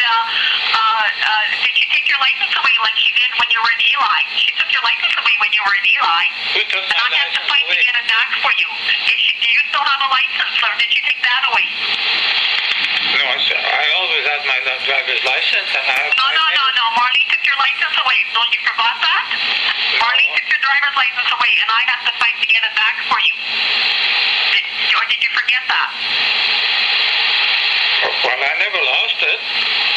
did she take your license away like she did when you were in Eli? She took your license away when you were in Eli. Who took And my I have to license fight to away? get it back for you. Do you still have a license, or did you take that away? No, sir. I always had my driver's license, and I have. No. Marlene took your license away. Don't you forgot that? Marlene took your driver's license away, and I have to fight to get it back for you. Or did you forget that? Well, I never lost it.